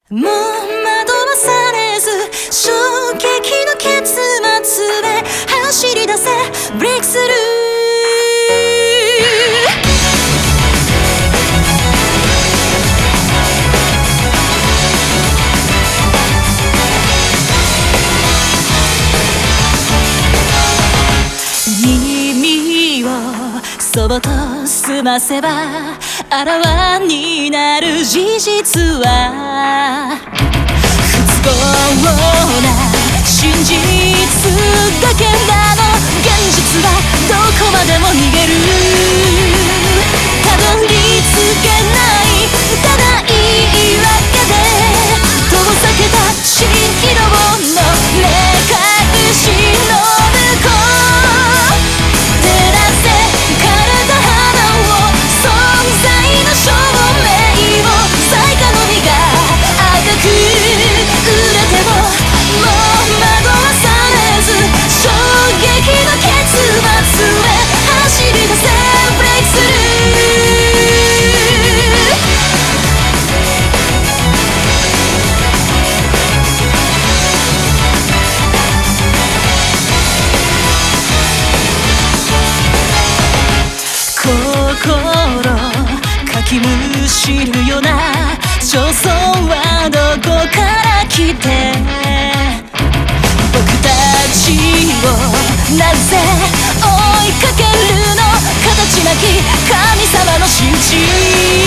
もう惑わされず衝撃の結末へ走り出せブレイクスルー。耳をそっと澄ませばあらわになる事実は不都合な真実だけなの。現実はどこまでも逃げる。たどり着けないただ言い訳で遠ざけた蜃気楼の目隠しの向こう照らせ枯れた花を存在の証明を最下の実が赤く売れてももう惑わされず衝撃の結末へ走り出せブレイクスルー。心かきむしるような焦燥はどこから来て僕たちをなぜ追いかけるの。形なき神様の仕打ち